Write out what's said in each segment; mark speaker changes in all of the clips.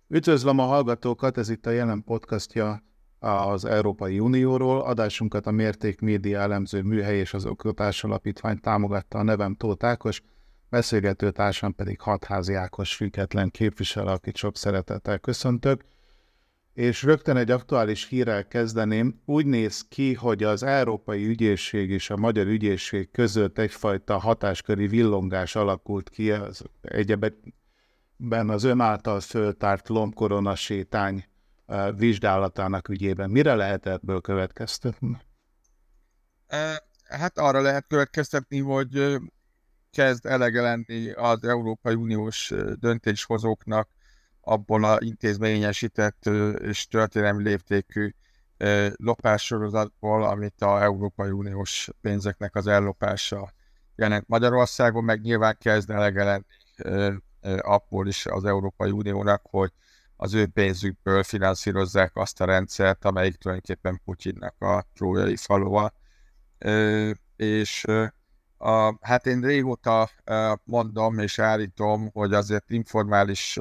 Speaker 1: Üdvözlöm a hallgatókat, ez itt a Jelen podcastja az Európai Unióról. Adásunkat a Mérték Média elemző műhely és az Oktatás Alapítvány támogatta. A nevem Tóth Ákos, beszélgető társam pedig Hatházi Ákos független képviselő, akit sok szeretettel köszöntök. És rögtön egy aktuális hírrel kezdeném. Úgy néz ki, hogy az Európai Ügyészség és a Magyar Ügyészség között egyfajta hatásköri villongás alakult ki, az egyebben az ön által föltárt lombkorona sétány vizsgálatának ügyében. Mire lehet ebből következtetni?
Speaker 2: Hát arra lehet következtetni, hogy kezd elege lenni az Európai Uniós döntéshozóknak abból az intézményesített és történelmi léptékű lopássorozatból, amit az Európai Uniós pénzeknek az ellopása jelent Magyarországon, meg nyilván kezd elege lenni abból is az Európai Uniónak, hogy az ő pénzükből finanszírozzák azt a rendszert, amelyik tulajdonképpen Putyinnak a trójai falova. Hát én régóta mondom és állítom, hogy azért informális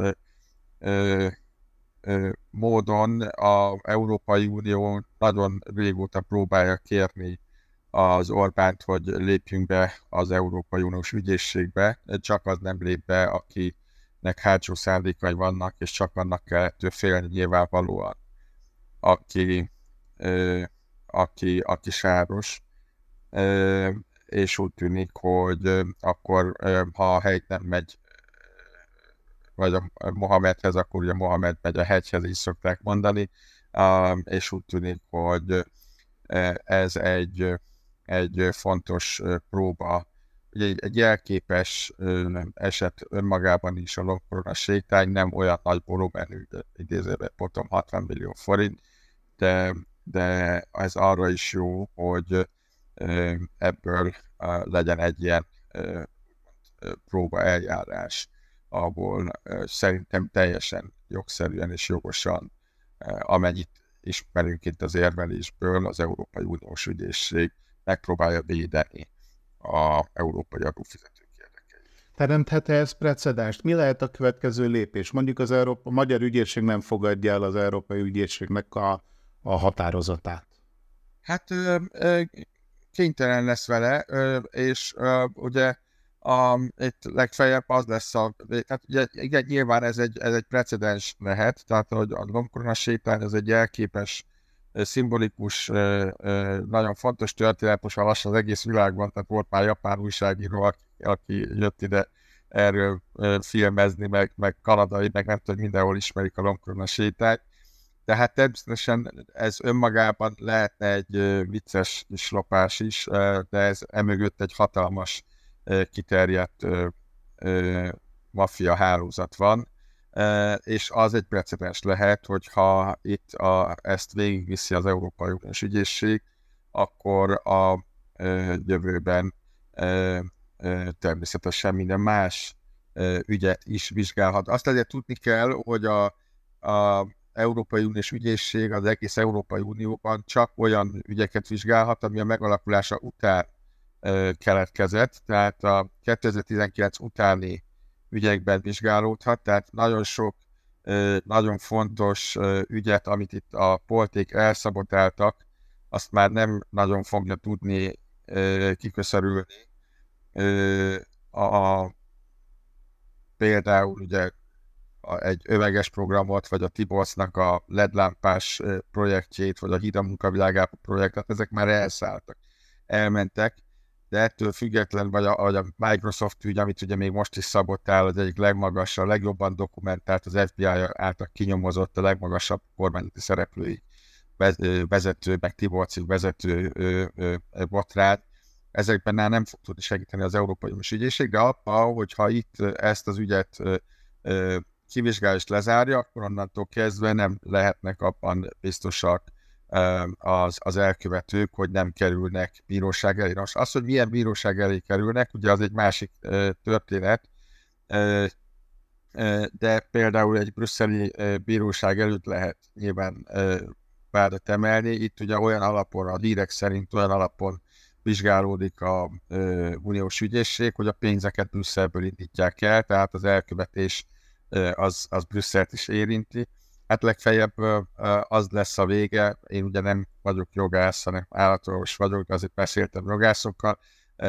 Speaker 2: módon az Európai Unió nagyon régóta próbálja kérni az Orbánt, hogy lépjünk be az Európai Uniós ügyészségbe, csak az nem lép be, akinek hátsó szándékai vannak, és csak annak kell ettől félni nyilvánvalóan, aki sáros. És úgy tűnik, hogy akkor, ha a hegy nem megy, vagy a Mohamedhez, akkor ugye Mohamed megy a hegyhez, így szokták mondani, és úgy tűnik, hogy ez egy fontos próba, ugye egy jelképes eset önmagában is a lombkorona sétány, nem olyan nagy volumenű, idézőben potom 60 millió forint, de ez arra is jó, hogy ebből legyen egy ilyen próba eljárás, ahol szerintem teljesen jogszerűen és jogosan, amennyit ismerünk itt az érvelésből, az Európai Uniós Ügyészség megpróbálja védeni az európai adófizetők érdekeit.
Speaker 1: Teremthet-e ez precedenst? Mi lehet a következő lépés? Mondjuk a Magyar Ügyészség nem fogadja el az Európai Ügyészségnek a határozatát.
Speaker 2: Hát kénytelen lesz vele, és ugye itt legfeljebb az lesz tehát ugye, igen, nyilván ez egy precedens lehet, tehát hogy a lombkorona sétány, ez egy jelképes, szimbolikus, nagyon fontos történet, most már lassan az egész világban, tehát volt már japán újságíró, aki jött ide erről filmezni, meg kanadai, meg nem tudom, mindenhol ismerik a lombkorona sétányt. Tehát természetesen ez önmagában lehetne egy vicces kis lopás is, de ez emögött egy hatalmas, kiterjedt maffia hálózat van, és az egy precedens lehet, hogyha itt ezt végigviszi az Európai Uniós Ügyészség, akkor a jövőben természetesen minden más ügyet is vizsgálhat. Azt azért tudni kell, hogy a Európai Uniós Ügyészség az egész Európai Unióban csak olyan ügyeket vizsgálhat, ami a megalakulása után keletkezett, tehát a 2019 utáni ügyekben vizsgálódhat, tehát nagyon sok, nagyon fontos ügyet, amit itt a polték elszabotáltak, azt már nem nagyon fogja tudni kiköszörülni. Például ugye egy öveges programot, vagy a Tiborcnak a LED-lámpás projektjét, vagy a Híd a munkavilágában projektet, ezek már elszálltak, elmentek, de ettől független, vagy a Microsoft ügy, amit ugye még most is szabotál, az egyik legmagasabb, legjobban dokumentált, az FBI által kinyomozott a legmagasabb kormányzati szereplői vezető, meg Tiborcig vezető botrát. Ezekben nem fog tudni segíteni az Európai Uniós Ügyészség, de abban, hogyha itt ezt az ügyet kivizsgálást lezárja, akkor onnantól kezdve nem lehetnek abban biztosak az elkövetők, hogy nem kerülnek bíróság elé. Most az, hogy milyen bíróság elé kerülnek, ugye az egy másik történet, de például egy brüsszeli bíróság előtt lehet nyilván vádat emelni. Itt ugye olyan alapon, a hírek szerint olyan alapon vizsgálódik a uniós ügyészség, hogy a pénzeket Brüsszelből indítják el, tehát az elkövetés az Brüsszelt is érinti. Hát legfeljebb az lesz a vége, én ugye nem vagyok jogász, hanem állatorvos vagyok, azért beszéltem jogászokkal,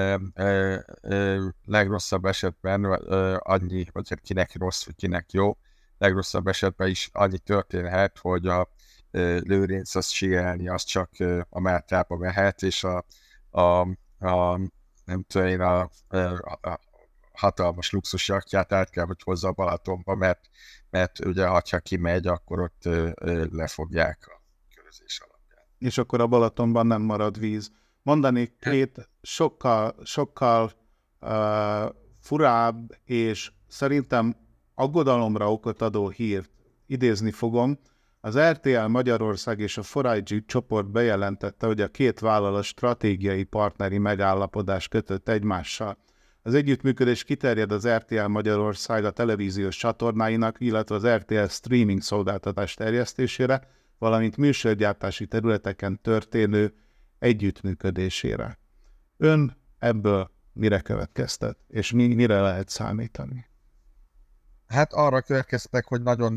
Speaker 2: legrosszabb esetben annyi, vagy hát kinek rossz, vagy kinek jó, legrosszabb esetben is annyi történhet, hogy a lőrinc az síelni, az csak a Máltába mehet, és a nem tudom én, a hatalmas luxus jachtját át kell, hogy hozza a Balatonba, mert ugye ha kimegy, akkor ott lefogják a körözés alapján.
Speaker 1: És akkor a Balatonban nem marad víz. Mondanék két sokkal furább és szerintem aggodalomra okot adó hírt. Idézni fogom. Az RTL Magyarország és a 4iG csoport bejelentette, hogy a két vállalat stratégiai partneri megállapodást kötött egymással. Az együttműködés kiterjed az RTL Magyarország a televíziós csatornáinak, illetve az RTL streaming szolgáltatás terjesztésére, valamint műsorgyártási területeken történő együttműködésére. Ön ebből mire következtet, és mire lehet számítani?
Speaker 2: Hát arra következtek, hogy nagyon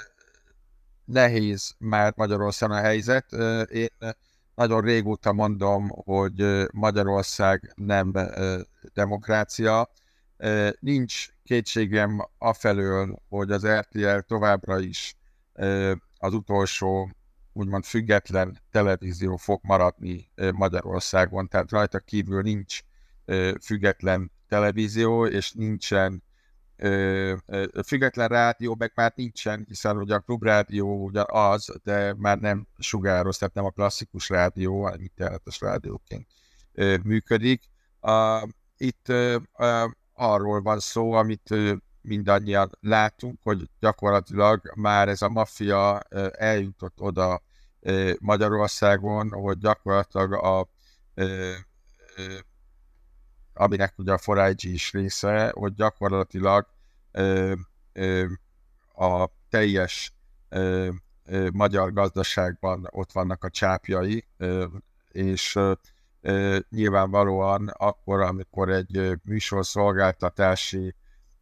Speaker 2: nehéz már Magyarországon a helyzet. Én nagyon régóta mondom, hogy Magyarország nem demokrácia. Nincs kétségem afelől, hogy az RTL továbbra is az utolsó, úgymond független televízió fog maradni Magyarországon, tehát rajta kívül nincs független televízió, és nincsen független rádió, meg már nincsen, hiszen ugye a klubrádió ugyan az, de már nem sugároz, tehát nem a klasszikus rádió, hanem internetes rádióként működik. Itt arról van szó, amit mindannyian látunk, hogy gyakorlatilag már ez a maffia eljutott oda Magyarországon, hogy gyakorlatilag aminek ugye a 4iG is része, hogy gyakorlatilag a teljes magyar gazdaságban ott vannak a csápjai, és nyilvánvalóan akkor, amikor egy műsorszolgáltatási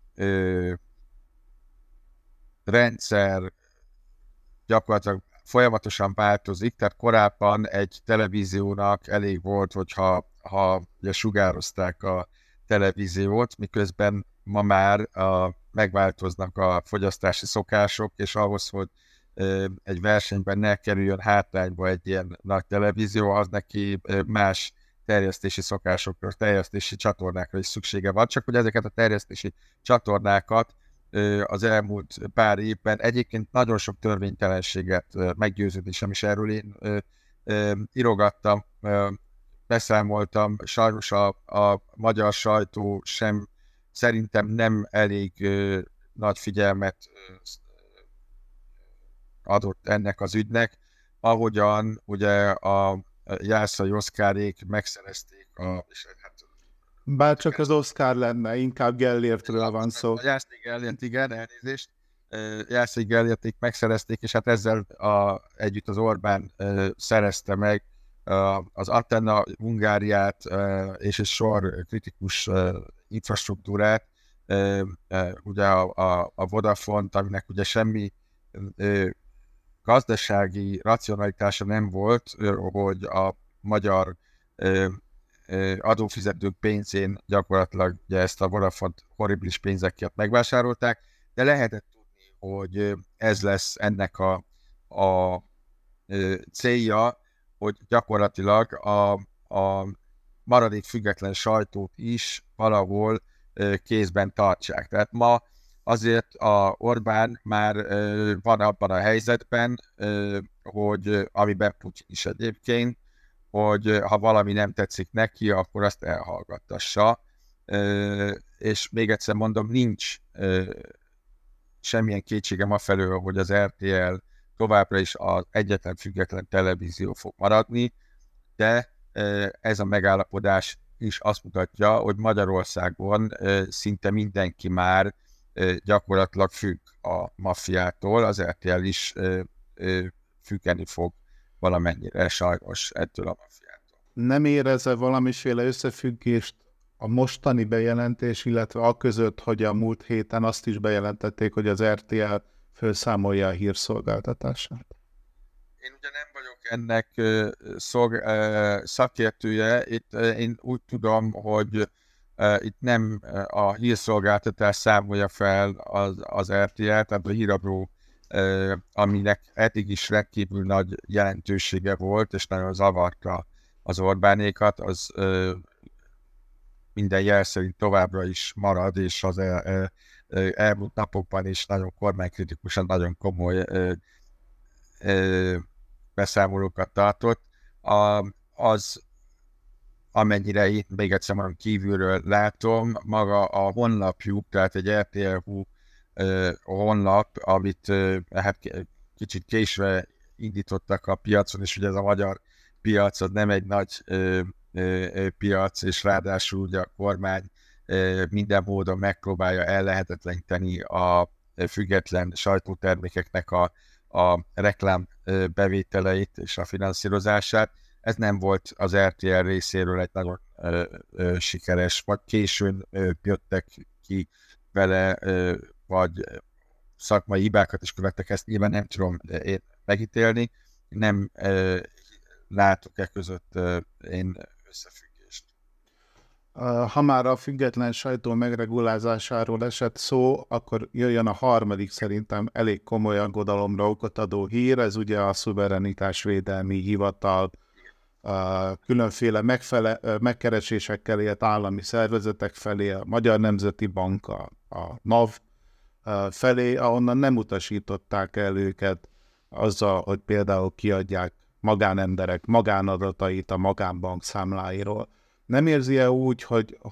Speaker 2: rendszer gyakorlatilag folyamatosan változik, tehát korábban egy televíziónak elég volt, hogyha ugye sugározták a televíziót, miközben ma már megváltoznak a fogyasztási szokások, és ahhoz, hogy egy versenyben ne kerüljön hátrányba egy ilyen nagy televízió, az neki más terjesztési szokásokra, terjesztési csatornákra is szüksége van, csak hogy ezeket a terjesztési csatornákat az elmúlt pár évben egyébként nagyon sok törvénytelenséget, meggyőződésem is erről én írogattam, beszámoltam, sajnos a magyar sajtó sem szerintem nem elég nagy figyelmet adott ennek az ügynek, ahogyan ugye a Jászai Oszkárék megszerezték
Speaker 1: Bár csak az Oscar lenne, inkább Gellértről van szó.
Speaker 2: A Jászai Gellért, igen, elnézést. Jászai Gellérték megszerezték, és hát ezzel együtt az Orbán szerezte meg az Antenna Hungáriát és egy sor kritikus infrastruktúrát, ugye a Vodafont, aminek ugye semmi gazdasági racionalitása nem volt, hogy a magyar adófizetők pénzén gyakorlatilag ugye ezt a Vodafont horribilis pénzekért megvásárolták, de lehetett tudni, hogy ez lesz ennek a célja, hogy gyakorlatilag a maradék független sajtót is valahol kézben tartsák. Tehát ma azért a Orbán már van abban a helyzetben, hogy amiben Putyin is egyébként, hogy ha valami nem tetszik neki, akkor azt elhallgattassa. És még egyszer mondom, nincs semmilyen kétségem afelől, hogy az RTL továbbra is az egyetlen független televízió fog maradni, de ez a megállapodás is azt mutatja, hogy Magyarországon szinte mindenki már gyakorlatilag függ a maffiától, az RTL is függeni fog valamennyire sajnos ettől a maffiától.
Speaker 1: Nem érez-e valamiféle összefüggést a mostani bejelentés, illetve a között, hogy a múlt héten azt is bejelentették, hogy az RTL felszámolja a hírszolgáltatását?
Speaker 2: Én ugye nem vagyok ennek szakértője. Itt én úgy tudom, hogy itt nem a hírszolgáltatás számolja fel az RTL, tehát a híradó, aminek eddig is rendkívül nagy jelentősége volt, és nagyon zavarta az Orbánékat, az minden jel szerint továbbra is marad, és az elmúlt napokban is nagyon kormánykritikusan, nagyon komoly beszámolókat tartott. Az, amennyire én még egyszer mondom, kívülről látom, maga a honlapjuk, tehát egy RTL.hu honlap, amit hát kicsit késve indítottak a piacon, és ugye ez a magyar piac az nem egy nagy piac, és ráadásul ugye a kormány minden módon megpróbálja ellehetetleníteni a független sajtótermékeknek a reklám bevételeit és a finanszírozását. Ez nem volt az RTL részéről egy nagyon sikeres, vagy későn jöttek ki vele, vagy szakmai hibákat is követtek, ezt nyilván nem tudom én megítélni. Nem látok között én összefüggést.
Speaker 1: Ha már a független sajtó megregulázásáról esett szó, akkor jöjjön a harmadik szerintem elég komoly aggodalomra okot adó hír, ez ugye a Szuverenitásvédelmi Hivatal különféle megkeresésekkel élt állami szervezetek felé, a Magyar Nemzeti Bank, a NAV felé, ahonnan nem utasították el őket azzal, hogy például kiadják magánemberek magánadatait a magánbank számláiról. Nem érzi-e úgy,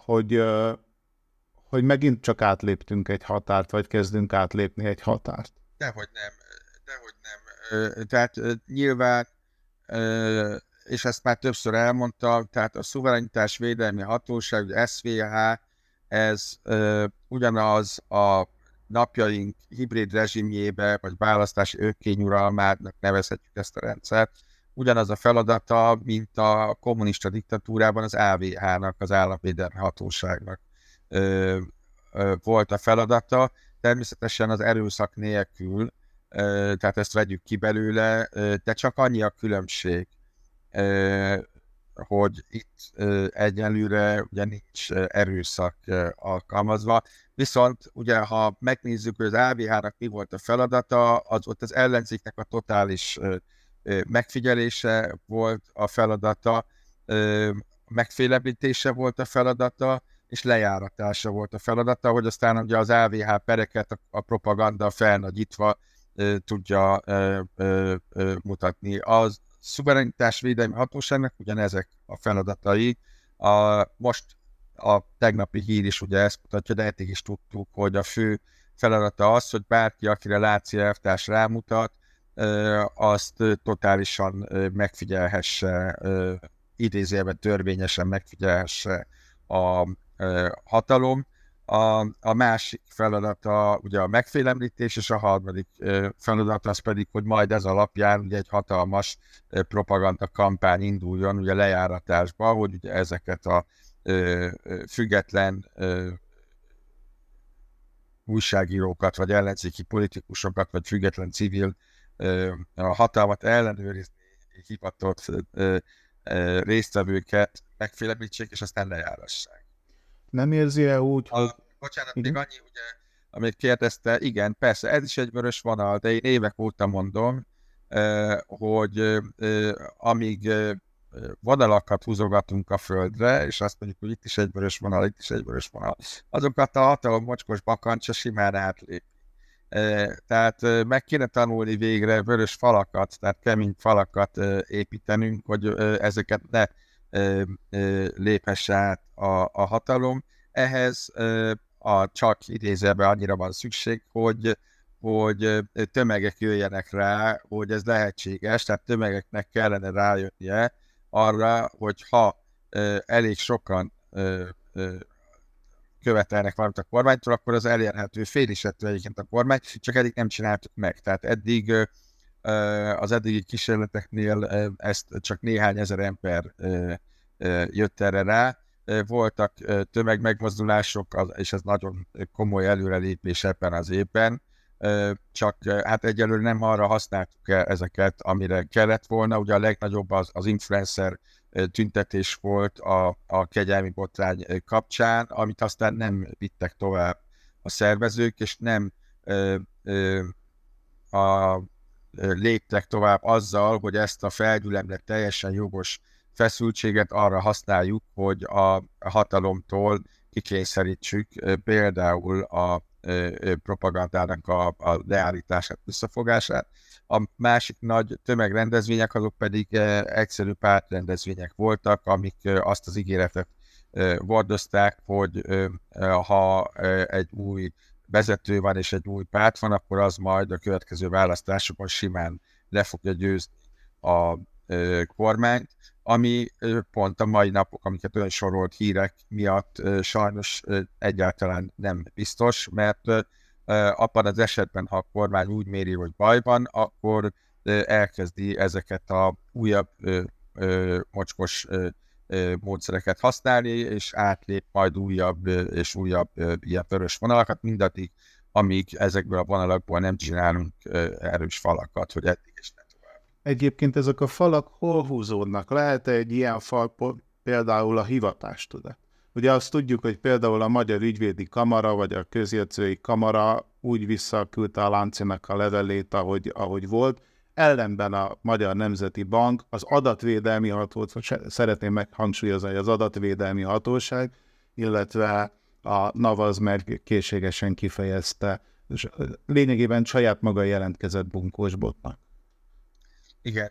Speaker 1: hogy megint csak átléptünk egy határt, vagy kezdünk átlépni egy határt?
Speaker 2: Dehogy nem. Tehát nyilván, és ezt már többször elmondtam, tehát a Szuverenitásvédelmi Hatóság, az SVH, ez ugyanaz a napjaink hibrid rezsimjébe, vagy választási önkényuralmának nevezhetjük ezt a rendszert, ugyanaz a feladata, mint a kommunista diktatúrában az AVH-nak, az Államvédelmi Hatóságnak volt a feladata. Természetesen az erőszak nélkül, tehát ezt vegyük ki belőle, de csak annyi a különbség, hogy itt egyelőre ugye nincs erőszak alkalmazva. Viszont ugye, ha megnézzük, hogy az AVH-nak mi volt a feladata, az ott az ellenzéknek a totális megfigyelése volt a feladata, megfélemlítése volt a feladata, és lejáratása volt a feladata, hogy aztán ugye az AVH pereket a propaganda felnagyítva tudja mutatni. Az Szuverenitásvédelmi Hatóságnak ugyanezek a feladatai. Most a tegnapi hír is ugye ezt mutatja, de eddig is tudtuk, hogy a fő feladata az, hogy bárki, akire Láci elvtárs rámutat, azt totálisan megfigyelhesse, idézőjelben törvényesen megfigyelhesse a hatalom. A másik feladata ugye a megfélemlítés, és a harmadik feladat az pedig, hogy majd ez alapján ugye egy hatalmas propaganda kampány induljon ugye lejáratásba, hogy ugye ezeket a független újságírókat, vagy ellenzéki politikusokat, vagy független civil a hatalmat ellenőrizni hivatott résztvevőket megfélemlítsék, és aztán lejárassák.
Speaker 1: Nem érzi-e úgy, hogy...
Speaker 2: Bocsánat, még annyi, ugye, amit kérdezte, igen, persze, ez is egy vörös vonal, de én évek óta mondom, hogy amíg vonalakat húzogatunk a földre, és azt mondjuk, hogy itt is egy vörös vonal, itt is egy vörös vonal, azokat a hatalom mocskos bakancsa simán átlép. Tehát meg kéne tanulni végre vörös falakat, tehát kemény falakat építenünk, hogy ezeket ne léphesse át a hatalom. Ehhez csak idézőjelben annyira van szükség, hogy tömegek jöjjenek rá, hogy ez lehetséges, tehát tömegeknek kellene rájönnie arra, hogy ha elég sokan követelnek valamit a kormánytól, akkor az elérhető, félisető egyébként a kormány, csak eddig nem csináltuk meg. Tehát eddig az eddigi kísérleteknél ezt csak néhány ezer ember jött erre rá. voltak tömegmegmozdulások, és ez nagyon komoly előrelépés ebben az évben, csak hát egyelőre nem arra használtuk ezeket, amire kellett volna. Ugye a legnagyobb az influencer tüntetés volt a kegyelmi botrány kapcsán, amit aztán nem vittek tovább a szervezők, és nem léptek tovább azzal, hogy ezt a felgyülemlett teljesen jogos feszültséget arra használjuk, hogy a hatalomtól kikényszerítsük például a propagandának a leállítását, visszafogását. A másik nagy tömegrendezvények azok pedig egyszerű pártrendezvények voltak, amik azt az ígéretet hordozták, hogy ha egy új vezető van és egy új párt van, akkor az majd a következő választásokon simán le fogja győzni a kormányt, ami pont a mai napok, amiket ön sorolt hírek miatt sajnos egyáltalán nem biztos, mert abban az esetben, ha a kormány úgy méri, hogy baj van, akkor elkezdi ezeket a újabb mocskos módszereket használni, és átlép majd újabb és újabb ilyen vörös vonalakat, mindaddig, amíg ezekből a vonalakból nem csinálunk erős falakat, hogy eddig is ne tovább.
Speaker 1: Egyébként ezek a falak hol húzódnak? Lehet egy ilyen fal például a hivatástudat? Ugye azt tudjuk, hogy például a Magyar Ügyvédi Kamara, vagy a Közjegyzői Kamara úgy visszaküldte a Láncinak a levelét, ahogy volt. Ellenben a Magyar Nemzeti Bank, az adatvédelmi hatóság, szeretném meghangsúlyozni, hogy az adatvédelmi hatóság, illetve a NAV meg készségesen kifejezte, és lényegében saját maga jelentkezett bunkós botnak.
Speaker 2: Igen,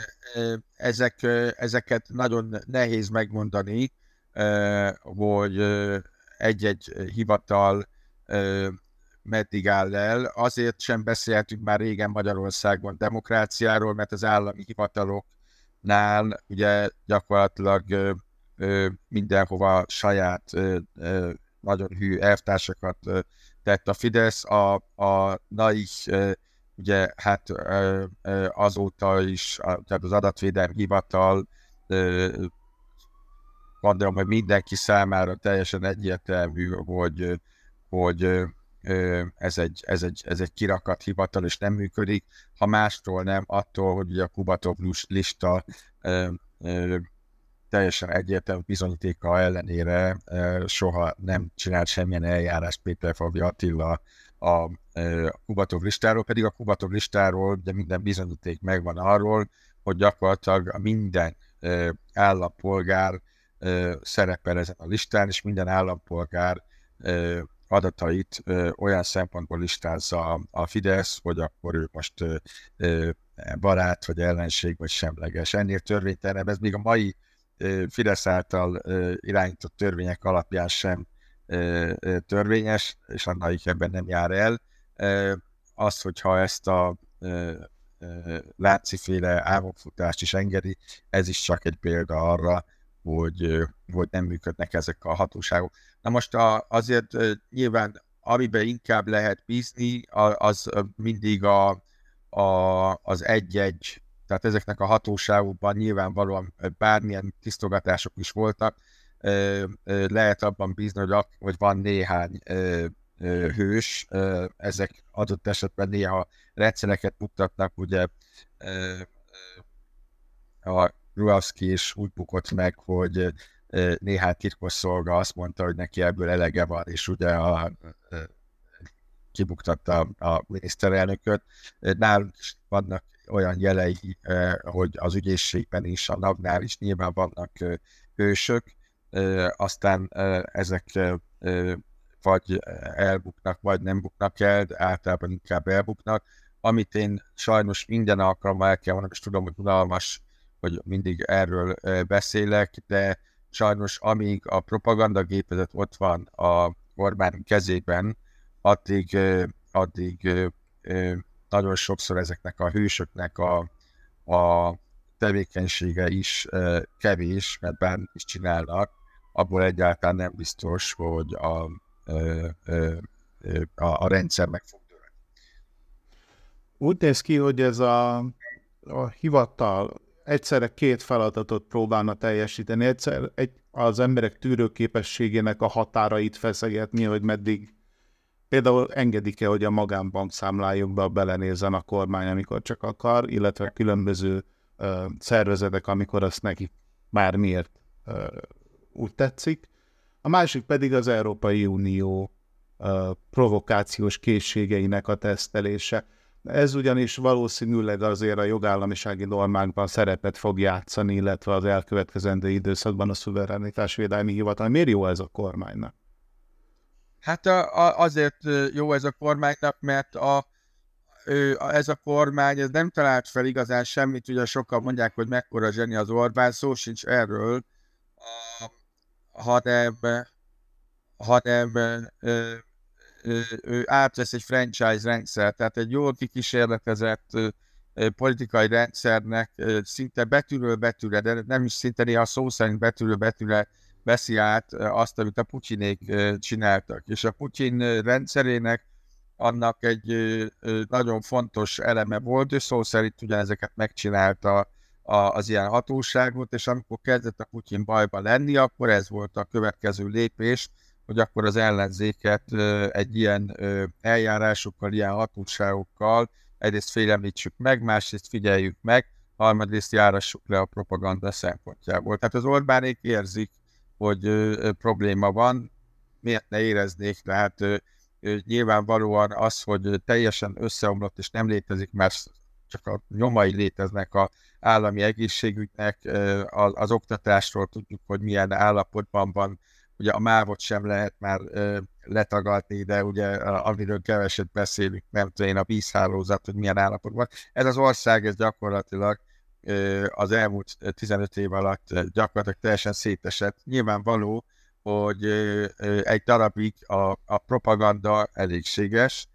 Speaker 2: ezeket nagyon nehéz megmondani, hogy egy-egy hivatal meddig áll el. Azért sem beszéltünk már régen Magyarországon demokráciáról, mert az állami hivataloknál ugye gyakorlatilag mindenhova saját nagyon hű elvtársakat tett a Fidesz. A NAI ugye hát azóta is, tehát az adatvédelmi hivatal, gondolom, hogy mindenki számára teljesen egyértelmű, hogy ez egy kirakat hivatal, és nem működik. Ha mástól nem, attól, hogy ugye a Kubatov lista teljesen egyértelmű bizonyítéka ellenére soha nem csinált semmilyen eljárást Péter Fabi Attila a Kubatov listáról, pedig a Kubatov listáról ugye minden bizonyíték megvan arról, hogy gyakorlatilag minden állampolgár szerepel ezen a listán, és minden állampolgár adatait olyan szempontból listázza a Fidesz, hogy akkor ő most barát, vagy ellenség, vagy semleges. Ennél törvénytelenebb, ez még a mai Fidesz által irányított törvények alapján sem törvényes, és annak ebben nem jár el. Az, hogyha ezt a Láci-féle álmokfutást is engedi, ez is csak egy példa arra, hogy nem működnek ezek a hatóságok. Na most azért nyilván, amiben inkább lehet bízni, az mindig az egy-egy, tehát ezeknek a hatóságokban nyilvánvalóan bármilyen tisztogatások is voltak, lehet abban bízni, hogy van néhány hős, ezek adott esetben néha rendszereket mutatnak, ugye a Gruevski is úgy bukott meg, hogy néhány titkosszolga azt mondta, hogy neki ebből elege van, és ugye kibuktatta a miniszterelnököt. Nálunk is vannak olyan jelei, hogy az ügyészségben is, a NAV-nál is nyilván vannak hősök, aztán ezek vagy elbuknak, vagy nem buknak el, de általában inkább elbuknak. Amit én sajnos minden alkalommal el kell mondanom, és tudom, hogy unalmas, hogy mindig erről beszélek, de sajnos amíg a propagandagépezet ott van a Orbán kezében, addig nagyon sokszor ezeknek a hősöknek a tevékenysége is kevés, mert bármit is csinálnak, abból egyáltalán nem biztos, hogy a rendszer meg fog dőlni.
Speaker 1: Úgy néz ki, hogy ez a hivatal egyszerre két feladatot próbálna teljesíteni. Egyszer az emberek tűrőképességének a határait feszegetni, hogy meddig például engedik-e, hogy a magánbankszámlájukba belenézzen a kormány, amikor csak akar, illetve különböző szervezetek, amikor azt neki bármiért úgy tetszik. A másik pedig az Európai Unió provokációs készségeinek a tesztelése. Ez ugyanis valószínűleg azért a jogállamisági normákban szerepet fog játszani, illetve az elkövetkezendő időszakban a szuverenitásvédelmi hivatal. Miért jó ez a kormánynak?
Speaker 2: Hát azért jó ez a kormánynak, mert ez a kormány ez nem talált fel igazán semmit, ugye sokan mondják, hogy mekkora zseni az Orbán, szó sincs erről, hanem ő átvesz egy franchise rendszer, tehát egy jól kikísérletezett politikai rendszernek szinte betűről betűre, de nem is szinte néha szó szerint betűről betűre veszi át azt, amit a Putyinék csináltak. És a Putyin rendszerének annak egy nagyon fontos eleme volt, és szó szerint ugyanezeket megcsinálta az ilyen hatóságot, és amikor kezdett a Putyin bajba lenni, akkor ez volt a következő lépés, hogy akkor az ellenzéket egy ilyen eljárásokkal, ilyen hatóságokkal egyrészt félemlítsük meg, másrészt figyeljük meg, harmadrészt járassuk le a propaganda szempontjából. Tehát az Orbánék érzik, hogy probléma van, miért ne éreznék, tehát nyilvánvalóan az, hogy teljesen összeomlott és nem létezik, mert csak a nyomai léteznek az állami egészségügynek, az oktatásról tudjuk, hogy milyen állapotban van, ugye a MÁV-ot sem lehet már letagadni, de ugye amiről keveset beszélünk, nem tudom én, a vízhálózat, hogy milyen állapotban. Ez az ország, ez gyakorlatilag az elmúlt 15 év alatt gyakorlatilag teljesen szétesett. Nyilvánvaló, hogy egy darabig a propaganda elégséges,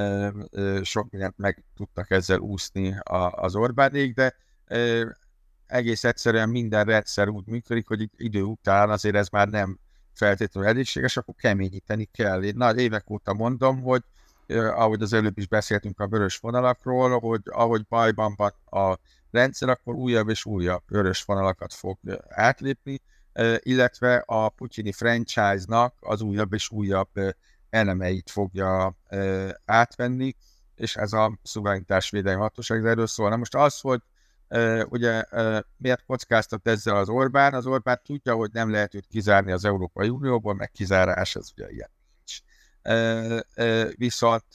Speaker 2: sok mindent meg tudtak ezzel úszni az Orbánék, de egész egyszerűen minden rendszer úgy működik, hogy idő után azért ez már nem feltétlenül elégséges, akkor keményíteni kell. Én évek óta mondom, hogy ahogy az előbb is beszéltünk a vörös vonalakról, hogy ahogy bajban van a rendszer, akkor újabb és újabb vörös vonalakat fog átlépni, illetve a putyini franchise-nak az újabb és újabb elemeit fogja átvenni, és ez a szuverenitásvédelmi hatóság erről szól. Na most az, hogy ugye miért kockáztat ezzel az Orbán? Az Orbán tudja, hogy nem lehet őt kizárni az Európai Unióból, meg kizárás, ez ugye ilyen nincs. Viszont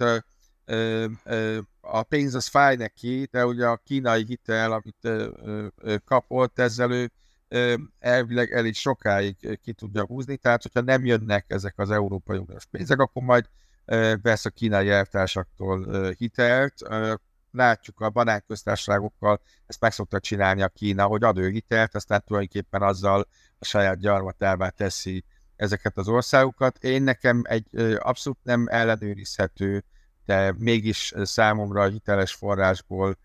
Speaker 2: a pénz az fáj neki, de ugye a kínai hitel, amit kapott, ezzel ő elvileg elég sokáig ki tudja húzni, tehát hogyha nem jönnek ezek az Európai Uniós pénzek, akkor majd vesz a kínai elvtársaktól hitelt. Látjuk a banánköztársaságokkal, ezt meg szokta csinálni a Kína, hogy ad ő hitelt, aztán tulajdonképpen azzal a saját gyarmatává teszi ezeket az országokat. Én nekem egy abszolút nem ellenőrizhető, de mégis számomra a hiteles forrásból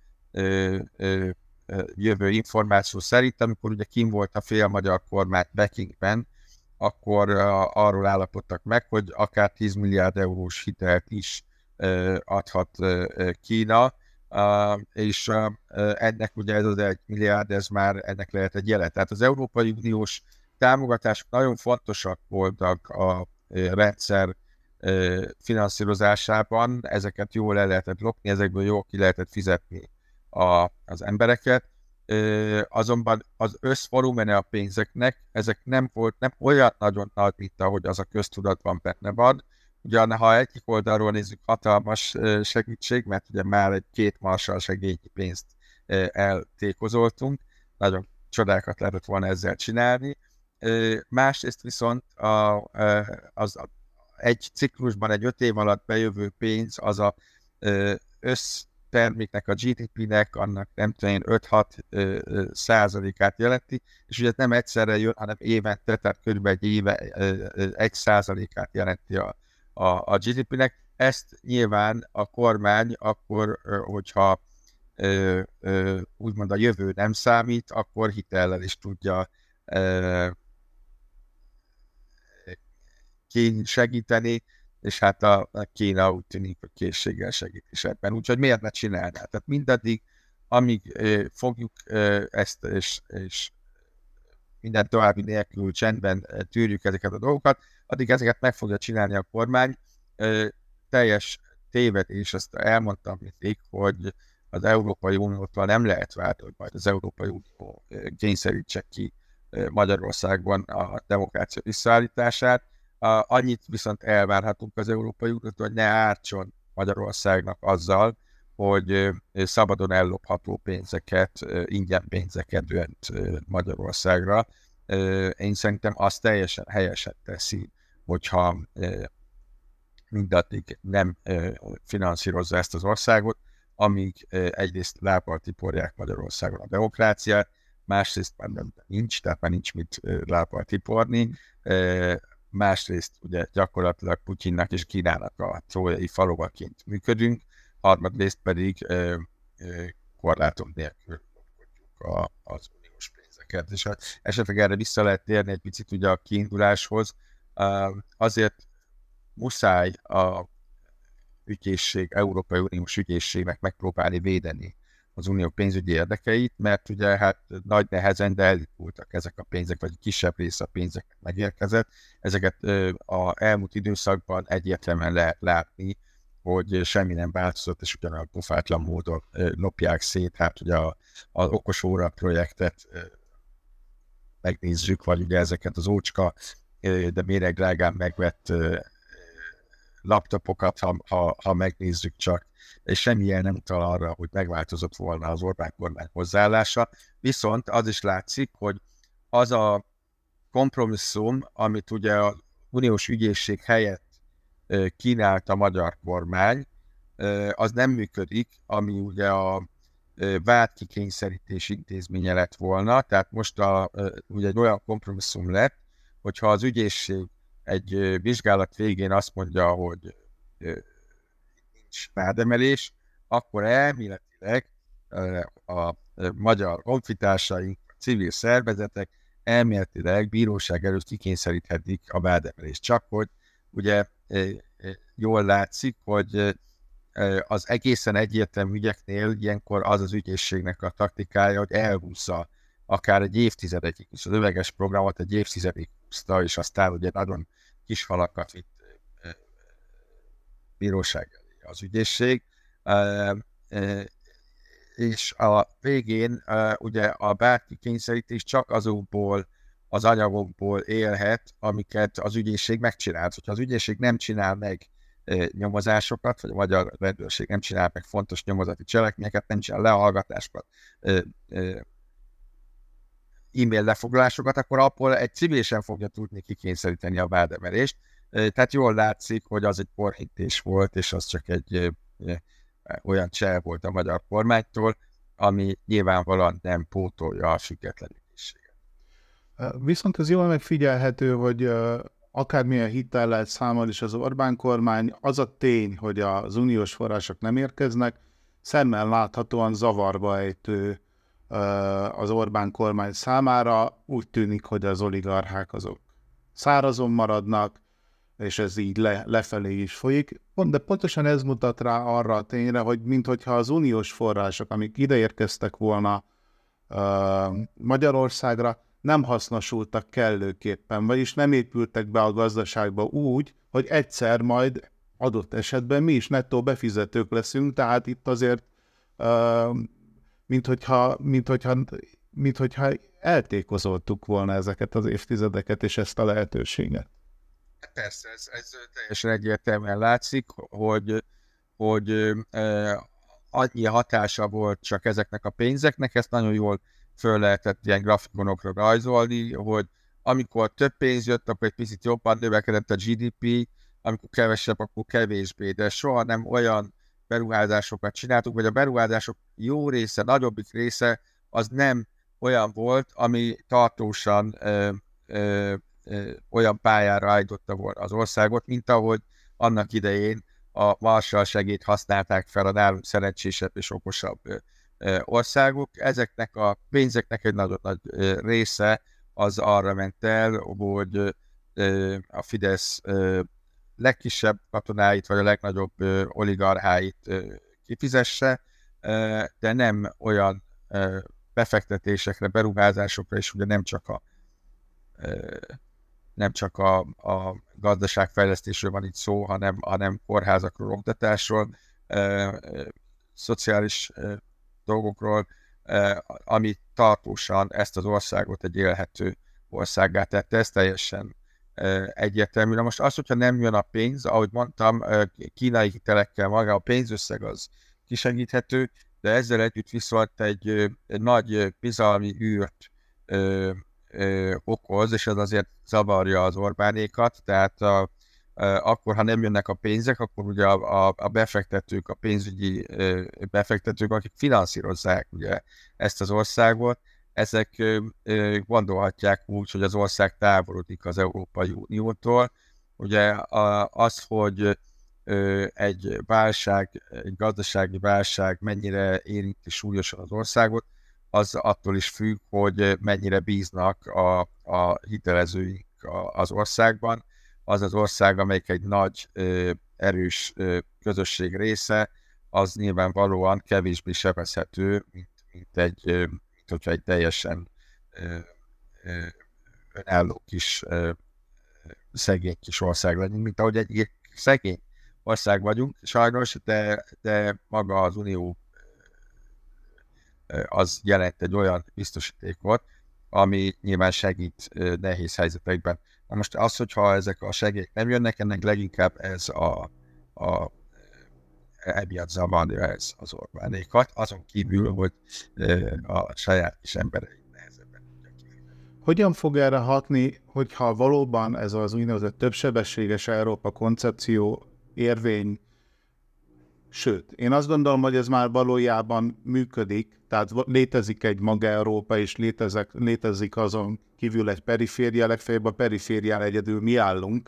Speaker 2: jövő információ szerint, amikor ugye kim volt a fél magyar kormány Pekingben, akkor arról állapodtak meg, hogy akár 10 milliárd eurós hitelt is adhat Kína, és ennek ugye ez az 1 milliárd, ez már ennek lehet egy jele. Tehát az Európai Uniós támogatások nagyon fontosak voltak a rendszer finanszírozásában, ezeket jól el lehetett lopni, ezekből jól ki lehetett fizetni az embereket, azonban az összvolumene a pénzeknek, ezek nem olyan nagyon nagy, mint ahogy az a köztudatban benne van. Ugyan, ha egyik oldalról nézzük, hatalmas segítség, mert ugye már egy 2 marsal segélyi pénzt eltékozoltunk, nagyon csodákat lehetett volna ezzel csinálni. Másrészt viszont egy ciklusban, egy 5 év alatt bejövő pénz, az a összterméknek, a GDP-nek, annak nem tudom én 5-6 százalékát jelenti, és ugye nem egyszerre jön, hanem évente, tehát körülbelül egy éve 1 százalékát jelenti a GDP-nek. Ezt nyilván a kormány akkor, hogyha úgymond a jövő nem számít, akkor hitellel is tudja segíteni, és hát a Kína úgy tűnik, hogy készséggel segít is ebben. Úgyhogy miért ne csinálná? Tehát mindaddig, amíg fogjuk ezt, és minden további nélkül csendben tűrjük ezeket a dolgokat, addig ezeket meg fogja csinálni a kormány. Teljes tévedés, ezt elmondtam mindig, hogy az Európai Uniótól nem lehet várni, hogy majd az Európai Unió kényszerítse ki Magyarországon a demokrácia visszaállítását. Annyit viszont elvárhatunk az Európai Uniótól, hogy ne ártson Magyarországnak azzal, hogy szabadon ellopható pénzeket, ingyen pénzeket önt Magyarországra. Én szerintem azt teljesen helyesen teszi, hogyha mindaddig nem finanszírozza ezt az országot, amíg egyrészt lábbal tiporják Magyarországon a demokráciát, másrészt már nincs, tehát már nincs mit lábbal tiporni, másrészt ugye gyakorlatilag Putyinnak és Kínának a trójai falovaként működünk, harmadrészt pedig korlátok nélkül lopkodjuk az uniós pénzeket. És esetleg erre vissza lehet térni egy picit ugye a kiinduláshoz. Azért muszáj a ügyészség, Európai Uniós ügyészségnek megpróbálni védeni az unió pénzügyi érdekeit, mert ugye hát nagy nehezen, de elindultak ezek a pénzek, vagy kisebb része a pénzeknek megérkezett. Ezeket az elmúlt időszakban egyértelműen lehet látni, hogy semmi nem változott, és ugyanolyan pofátlan módon lopják szét. Hát ugye az okos óra projektet megnézzük, vagy ugye ezeket az ócska, de méregdrágán megvett laptopokat, ha megnézzük csak, és semmilyen nem utal arra, hogy megváltozott volna az Orbán kormány hozzáállása. Viszont az is látszik, hogy az a kompromisszum, amit ugye az uniós ügyészség helyett kínált a magyar kormány, az nem működik, ami ugye a vádkikényszerítés intézménye lett volna, tehát most ugye egy olyan kompromisszum lett, hogyha az ügyészség egy vizsgálat végén azt mondja, hogy nincs vádemelés, akkor elméletileg a magyar honfitársaink, a civil szervezetek elméletileg bíróság előtt kikényszeríthetik a vádemelést. Csak hogy ugye jól látszik, hogy az egészen egyértelmű ügyeknél ilyenkor az ügyészségnek a taktikája, hogy elhúzza akár egy évtizedekig is. Az öveges programot egy évtizedig húzta, és aztán ugye nagyon kis falakat vitt bíróság elé az ügyészség. És a végén ugye a bárki kényszerítés csak azokból az anyagokból élhet, amiket az ügyészség megcsinált. Hogyha az ügyészség nem csinál meg nyomozásokat, vagy a magyar rendőrség nem csinál meg fontos nyomozati cselekményeket, nem csinál lehallgatásokat, e-mail lefoglalásokat, akkor abból egy civil sem fogja tudni kikényszeríteni a vádemelést. Tehát jól látszik, hogy az egy porhintés volt, és az csak egy olyan csel volt a magyar kormánytól, ami nyilvánvalóan nem pótolja a független ügyészséget.
Speaker 1: Viszont ez jól megfigyelhető, hogy akármilyen hittel lehet számolni is az Orbán kormány, az a tény, hogy az uniós források nem érkeznek, szemmel láthatóan zavarba ejtő az Orbán kormány számára. Úgy tűnik, hogy az oligarchák azok szárazon maradnak, és ez így lefelé is folyik. De pontosan ez mutat rá arra a tényre, hogy minthogyha az uniós források, amik ide érkeztek volna Magyarországra, nem hasznosultak kellőképpen, vagyis nem épültek be a gazdaságba úgy, hogy egyszer majd adott esetben mi is nettó befizetők leszünk, tehát itt azért minthogyha eltékozoltuk volna ezeket az évtizedeket és ezt a lehetőséget.
Speaker 2: Persze, ez teljesen egyértelműen látszik, hogy annyi hatása volt csak ezeknek a pénzeknek, ezt nagyon jól föl lehetett ilyen grafikonokra rajzolni, hogy amikor több pénz jött, akkor egy picit jobban növekedett a GDP, amikor kevesebb, akkor kevésbé, de soha nem olyan beruházásokat csináltuk, vagy a beruházások jó része, nagyobbik része az nem olyan volt, ami tartósan olyan pályára állította volna az országot, mint ahogy annak idején a Marshall segélyt használták fel a nálunk szerencsésebb és okosabb országok. Ezeknek a pénzeknek egy nagyon nagy része az arra ment el, hogy a Fidesz legkisebb katonáit, vagy a legnagyobb oligarcháit kifizesse, de nem olyan befektetésekre, beruházásokra, és ugye nem csak a gazdaságfejlesztésről van itt szó, hanem kórházakról, oktatásról, szociális dolgokról, ami tartósan ezt az országot egy élhető országgá tette. Ez teljesen egyértelmű. Na most az, hogyha nem jön a pénz, ahogy mondtam, kínai hitelekkel maga a pénzösszeg az kisegíthető, de ezzel együtt viszont egy nagy bizalmi űrt okoz, és ez azért zavarja az Orbánékat, tehát akkor, ha nem jönnek a pénzek, akkor ugye a befektetők, a pénzügyi befektetők, akik finanszírozzák ugye ezt az országot, ezek gondolhatják úgy, hogy az ország távolodik az Európai Uniótól. Ugye az, hogy egy válság, egy gazdasági válság mennyire érinti súlyosan az országot, az attól is függ, hogy mennyire bíznak a hitelezőink az országban. Az az ország, amelyik egy nagy, erős közösség része, az nyilvánvalóan kevésbé sebezhető, mint hogyha egy teljesen önálló kis szegény kis ország legyünk, mint ahogy egy szegény ország vagyunk, sajnos, de maga az Unió az jelent egy olyan biztosítékot, ami nyilván segít nehéz helyzetekben. Na most az, hogyha ezek a segélyek nem jönnek, ennek leginkább ez emiatt zavarja ez az Orbánékat, azon kívül, hogy a saját kis emberei nehezebben tudják kifizetni.
Speaker 1: Hogyan fog erre hatni, hogyha valóban ez az úgynevezett többsebességes Európa koncepció érvény, sőt, én azt gondolom, hogy ez már valójában működik, tehát létezik egy maga Európa, és létezik azon kívül egy periféria, legfeljebb a periférián egyedül mi állunk.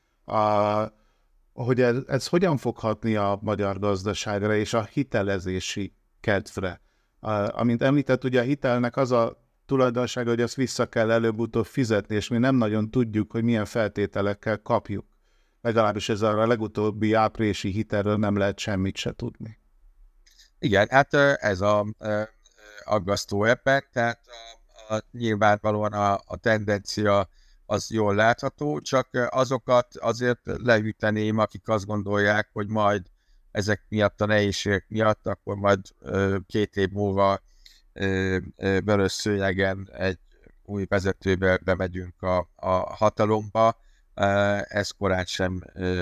Speaker 1: Hogy ez hogyan fog hatni a magyar gazdaságra és a hitelezési kedvre. Amint említett, ugye a hitelnek az a tulajdonsága, hogy azt vissza kell előbb-utóbb fizetni, és mi nem nagyon tudjuk, hogy milyen feltételekkel kapjuk. Legalábbis ez a legutóbbi áprilisi hitelről nem lehet semmit se tudni.
Speaker 2: Igen, hát ez aggasztó ebben, tehát nyilvánvalóan a tendencia az jól látható, csak azokat azért leüteném, akik azt gondolják, hogy majd ezek miatt a nehézségek miatt, akkor majd 2 év múlva vörös szőnyegen egy új vezetővel bemegyünk a hatalomba. Ez korán sem,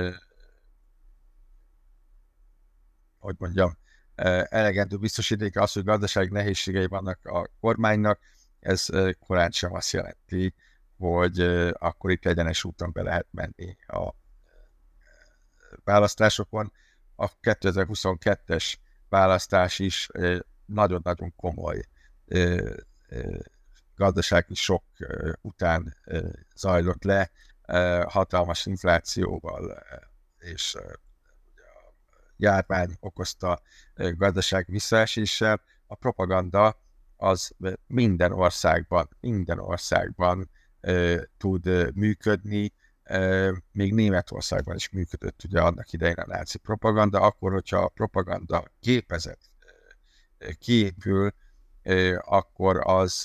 Speaker 2: hogy mondjam, elegendő biztosíték az, hogy gazdasági nehézségei vannak a kormánynak, ez korán sem azt jelenti, hogy akkor itt egyenes úton be lehet menni a választásokon. A 2022-es választás is nagyon-nagyon komoly gazdasági sok után zajlott le, hatalmas inflációval és a járvány okozta gazdasági visszaeséssel. A propaganda az minden országban tud működni, még Németországban is működött ugye annak idején a náci propaganda, akkor, hogyha a propaganda gépezet kiépül, akkor az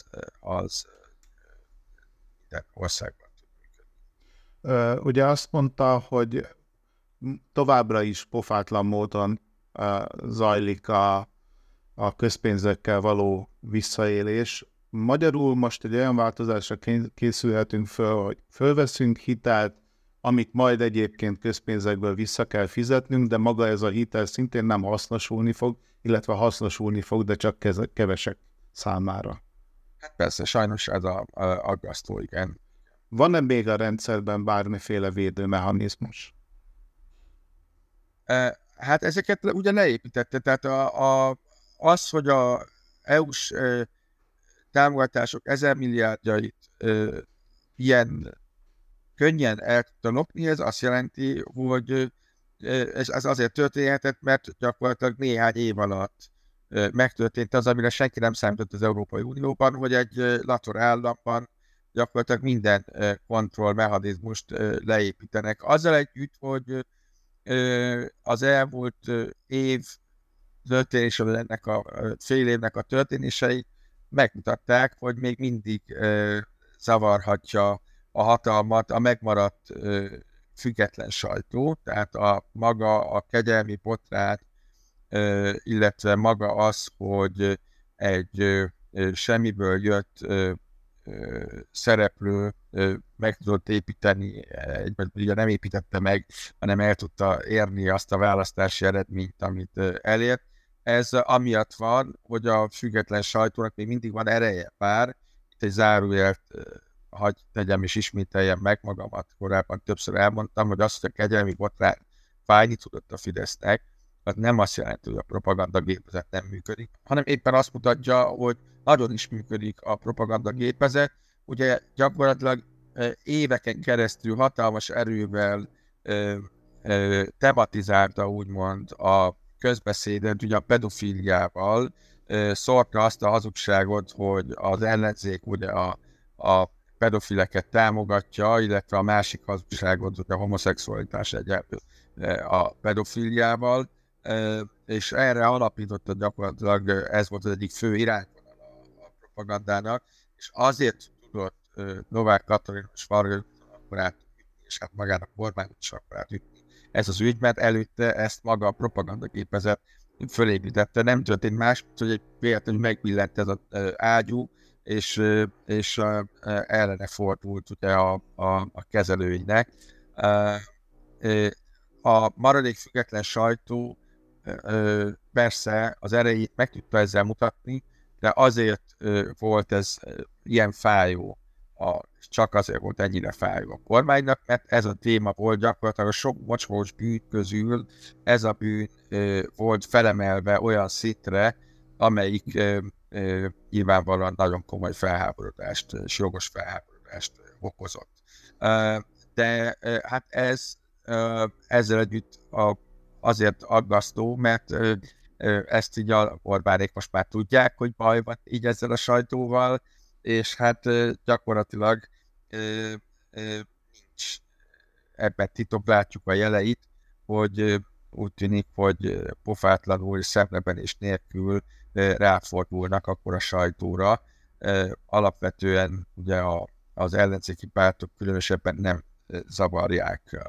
Speaker 2: minden országban tud működni.
Speaker 1: Ugye azt mondta, hogy továbbra is pofátlan módon zajlik a közpénzekkel való visszaélés. Magyarul most egy olyan változásra készülhetünk föl, hogy fölveszünk hitelt, amit majd egyébként közpénzekből vissza kell fizetnünk, de maga ez a hitel szintén nem hasznosulni fog, illetve hasznosulni fog, de csak kevesek számára.
Speaker 2: Hát persze, sajnos ez aggasztó, igen.
Speaker 1: Van-e még a rendszerben bármiféle védőmechanizmus?
Speaker 2: Hát ezeket ugye leépítette, tehát az, hogy a EU-s támogatások 1000 milliárdjait ilyen könnyen el tudta lopni, ez azt jelenti, hogy ez azért történhetett, mert gyakorlatilag néhány év alatt megtörtént az, amire senki nem számított az Európai Unióban, hogy egy lator államban gyakorlatilag minden kontrollmechanizmust leépítenek. Azzal együtt, hogy az elmúlt év történésről, ennek a fél évnek a történései megmutatták, hogy még mindig zavarhatja a hatalmat a megmaradt független sajtó, tehát maga a kegyelmi botrány, illetve maga az, hogy egy semmiből jött szereplő meg tudott építeni, vagy ugye nem építette meg, hanem el tudta érni azt a választási eredményt, amit elért. Ez amiatt van, hogy a független sajtónak még mindig van ereje, bár itt egy zárójelt hagy tegyem és ismételjem meg magamat, korábban többször elmondtam, hogy azt, hogy a kegyelmi botrány fájni tudott a Fidesznek, az nem azt jelenti, hogy a propagandagépezet nem működik, hanem éppen azt mutatja, hogy nagyon is működik a propagandagépezet. Ugye gyakorlatilag éveken keresztül hatalmas erővel tematizálta úgymond a közbeszédet, ugye a pedofíliával, szórta azt a hazugságot, hogy az ellenzék ugye a pedofileket támogatja, illetve a másik hazugságot, hogy a homoszexualitás egyenlő a pedofíliával, és erre alapította gyakorlatilag, ez volt az egyik fő irányvonal a propagandának, és azért tudott Novák Katalin és Varga akkor átütni, és hát magának Orbán is akkor átütni ez az ügy, mert előtte ezt maga a propagandagépezet fölépítette. Nem történt más, hogy egy véletlenül megbillent ez az ágyú, és ellene fordult ugye a kezelőinek. A maradék független sajtó persze az erejét meg tudta ezzel mutatni, de azért volt ez ilyen fájó, csak azért volt ennyire fájó a kormánynak, mert ez a téma volt gyakorlatilag a sok mocskos bűn közül, ez a bűn volt felemelve olyan szintre, amelyik nyilvánvalóan nagyon komoly felháborodást és jogos felháborodást okozott. De hát ezzel együtt azért aggasztó, mert ezt így a Orbánék most már tudják, hogy baj van így ezzel a sajtóval, és hát gyakorlatilag nincs ebben titok, látjuk a jeleit, hogy úgy tűnik, hogy pofátlanul és szemrebenés nélkül ráfordulnak akkor a sajtóra. Alapvetően ugye az ellenzéki pártok különösebben nem zavarják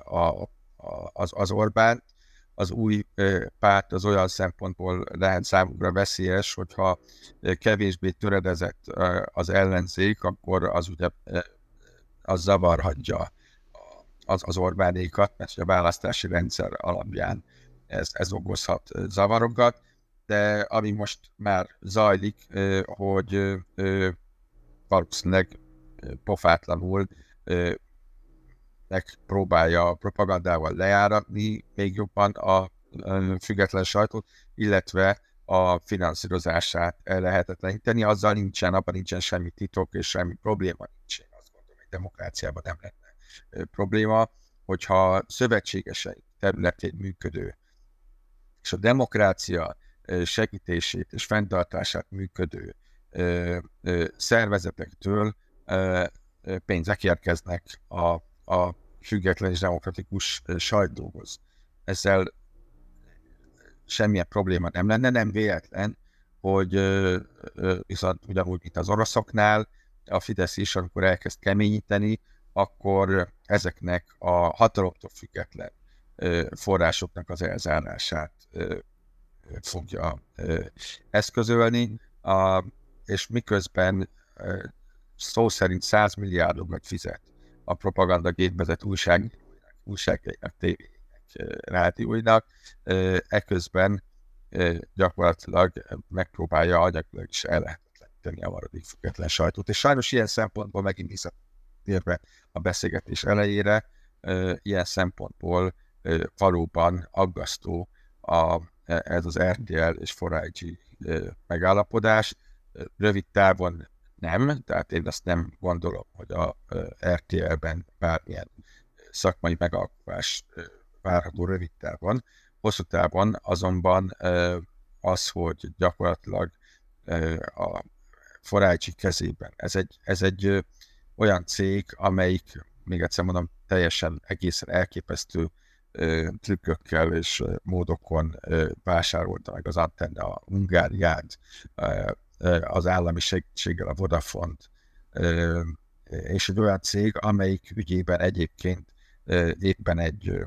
Speaker 2: az Orbánt. Az új párt az olyan szempontból lehet számukra veszélyes, hogyha kevésbé töredezett az ellenzék, akkor az ugye az zavarhatja az Orbánékat, mert a választási rendszer alapján ez okozhat zavarokat, de ami most már zajlik, hogy valószínűleg pofátlanul megpróbálja a propagandával lejáratni még jobban a független sajtót, illetve a finanszírozását lehetetleníteni. Azzal abban nincsen semmi titok és semmi probléma nincs. Én azt gondolom, hogy demokráciában nem lenne probléma, hogyha szövetségesei területén működő és a demokrácia segítését és fenntartását működő szervezetektől pénzek érkeznek a független és demokratikus sajtóhoz. Ezzel semmilyen probléma nem lenne, nem véletlen, hogy viszont ugyanúgy, mint az oroszoknál, a Fidesz is, amikor elkezd keményíteni, akkor ezeknek a hatalomtól független forrásoknak az elzárását fogja eszközölni, és miközben szó szerint 100 milliárdokat fizet a propagandagépezet újságainak, tévének, rádióinak, eközben gyakorlatilag megpróbálja anyagilag is ellehetetleníteni a maradék független sajtót. És sajnos ilyen szempontból megint visszatérve a beszélgetés elejére, ilyen szempontból valóban aggasztó ez az RTL és 4iG megállapodás. Rövid távon nem, tehát én azt nem gondolom, hogy a RTL-ben bármilyen szakmai megalkuvás várható rövid távon. Hosszú távon azonban az, hogy gyakorlatilag a 4iG kezében ez egy olyan cég, amelyik, még egyszer mondom, teljesen egészen elképesztő trükkökkel és módokon vásárolta meg az Antenna Hungáriát, az állami segítséggel a Vodafont, és egy olyan cég, amelyik ügyében egyébként éppen egy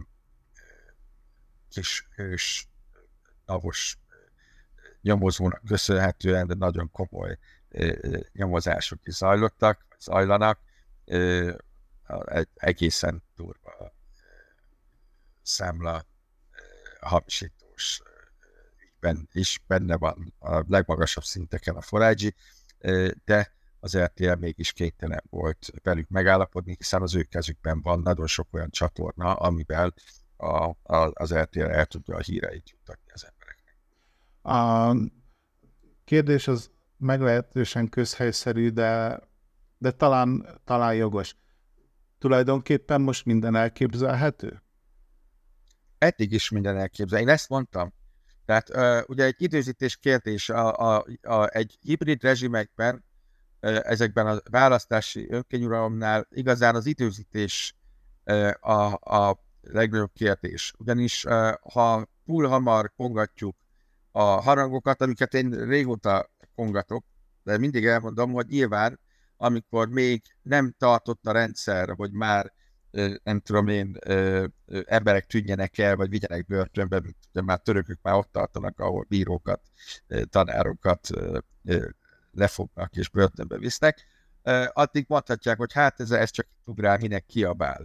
Speaker 2: kis hős, navos nyomozónak köszönhetően, de nagyon komoly nyomozások is zajlottak, vagy zajlanak. Egy egészen durva számla hamisítós ügyben is benne van a legmagasabb szinteken a Forágyi, de az RTL mégis kénytelen volt velük megállapodni, hiszen az ő kezükben van nagyon sok olyan csatorna, amivel az RTL el tudja a híreit juttatni az embereknek.
Speaker 1: A kérdés az meglehetősen közhelyszerű, de talán jogos. Tulajdonképpen most minden elképzelhető?
Speaker 2: Eddig is minden elképzelhető. Én ezt mondtam. Tehát ugye egy időzítés kérdés egy hibrid rezsimekben, ezekben a választási önkényuralomnál igazán az időzítés a legnagyobb kérdés. Ugyanis ha túl hamar kongatjuk a harangokat, amiket én régóta kongatok, de mindig elmondom, hogy nyilván, amikor még nem tartott a rendszer, hogy már nem tudom én, emberek tűnjenek el, vagy vigyenek börtönbe, mint ugye már törökök már ott tartanak, ahol bírókat, tanárokat lefognak és börtönbe visznek, addig mondhatják, hogy hát ez csak ugrál, minek kiabál.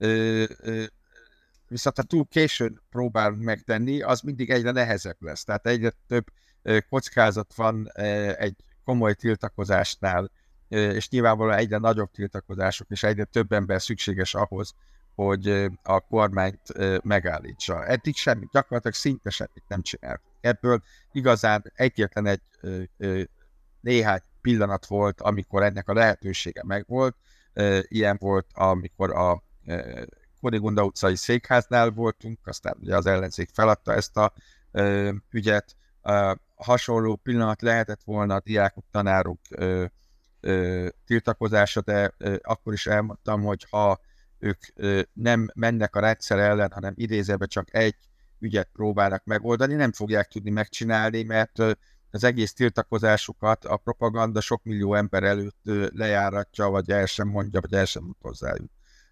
Speaker 2: Viszont ha túl későn próbálunk megtenni, az mindig egyre nehezebb lesz. Tehát egyre több kockázat van egy komoly tiltakozásnál, és nyilvánvalóan egyre nagyobb tiltakozások, és egyre több ember szükséges ahhoz, hogy a kormányt megállítsa. Eddig semmit, gyakorlatilag szinte semmit nem csinált. Ebből igazán egyetlen egy néhány pillanat volt, amikor ennek a lehetősége megvolt. Ilyen volt, amikor a Kunigunda utcai székháznál voltunk, aztán ugye az ellenzék feladta ezt a ügyet. Hasonló pillanat lehetett volna a diákok, tanárok tiltakozása, de akkor is elmondtam, hogy ha ők nem mennek a rendszer ellen, hanem idézőben csak egy ügyet próbálnak megoldani, nem fogják tudni megcsinálni, mert az egész tiltakozásukat a propaganda sok millió ember előtt lejáratja, vagy el sem mondja, vagy el sem hozzájuk.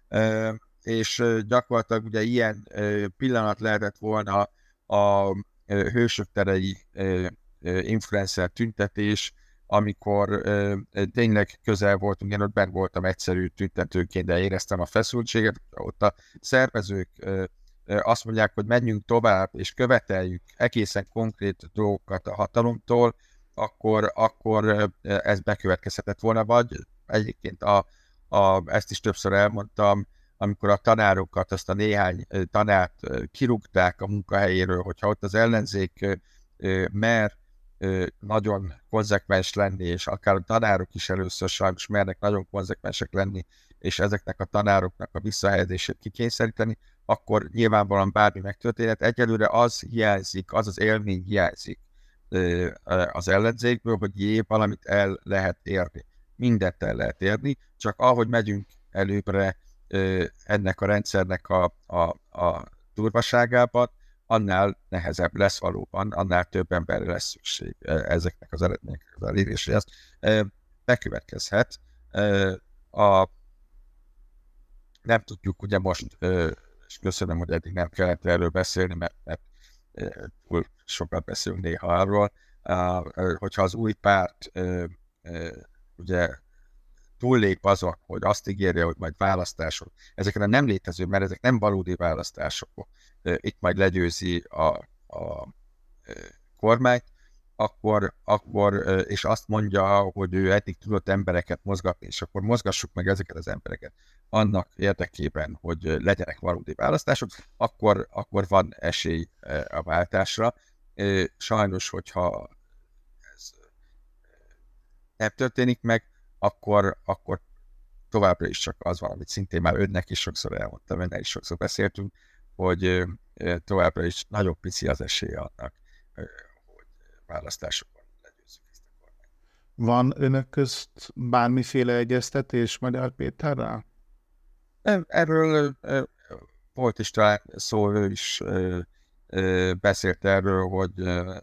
Speaker 2: És gyakorlatilag ugye ilyen pillanat lehetett volna a Hősök terei influencer tüntetés, amikor tényleg közel voltunk, én ott benn voltam egyszerű tüntetőként, de éreztem a feszültséget, ott a szervezők azt mondják, hogy menjünk tovább, és követeljük egészen konkrét dolgokat a hatalomtól, akkor ez bekövetkezhetett volna, vagy egyébként ezt is többször elmondtam, amikor a tanárokat, azt a néhány tanárt kirúgták a munkahelyéről, hogyha ott az ellenzék mer nagyon konzekvens lenni, és akár a tanárok is először sajnos mernek nagyon konzekvensek lenni, és ezeknek a tanároknak a visszahelyezését kikényszeríteni, akkor nyilvánvalóan bármi megtörténhet. Egyelőre az hiányzik, az élmény hiányzik az ellenzékből, hogy valamit el lehet érni. Mindent el lehet érni, csak ahogy megyünk előbbre ennek a rendszernek a durvaságában, annál nehezebb lesz valóban, annál több emberre lesz szükség ezeknek az eredményeknek az eléréséhez. Bekövetkezhet. Nem tudjuk ugye most, és köszönöm, hogy eddig nem kellett erről beszélni, mert túl sokat beszélünk néha arról, hogyha az új párt ugye túllép azon, hogy azt ígérje, hogy majd választások, ezeken a nem létező, mert ezek nem valódi választások, itt majd legyőzi a kormányt, akkor és azt mondja, hogy ő eddig tudott embereket mozgatni, és akkor mozgassuk meg ezeket az embereket annak érdekében, hogy legyenek valódi választások, akkor van esély a váltásra. Sajnos, hogyha ez nem történik meg, akkor továbbra is csak az van, amit szintén már önnek is sokszor elmondtam, önnel is sokszor beszéltünk, hogy továbbra is nagyon pici az esélye annak, hogy választásokon legyőzzük ezt a kormányt.
Speaker 1: Van önök közt bármiféle egyeztetés Magyar Péterrel?
Speaker 2: Erről volt is talán szó, ő is beszélt erről, hogy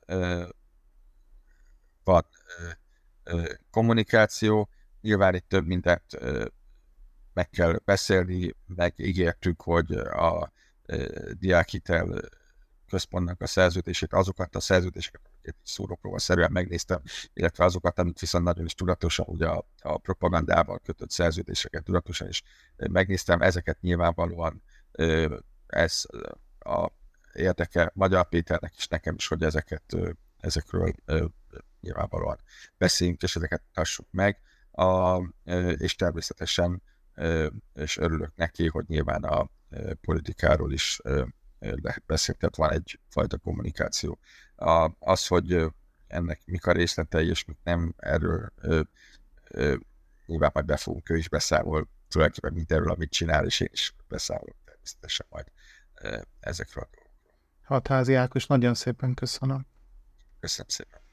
Speaker 2: van kommunikáció, nyilván itt több mindent meg kell beszélni, megígértük, hogy a diákhitel központnak a szerződését, azokat a szerződéseket, amiket szúrópróbaszerűen megnéztem, illetve azokat, amit viszont nagyon is tudatosan, ugye a propagandával kötött szerződéseket tudatosan is megnéztem, ezeket nyilvánvalóan ez a érdeke Magyar Péternek is, nekem is, hogy ezekről nyilvánvalóan beszéljünk, és ezeket tassuk meg, és természetesen és örülök neki, hogy nyilván a politikáról is lehet beszélni, tehát van egyfajta kommunikáció. Az, hogy ennek mik a részletei, és mik nem, erről nyilván majd ő is beszámol, tulajdonképpen mindenről, amit csinál, és én is beszámolok természetesen majd ezekről a dolgokról.
Speaker 1: Hatházi Ákos, nagyon szépen köszönöm.
Speaker 2: Köszönöm szépen.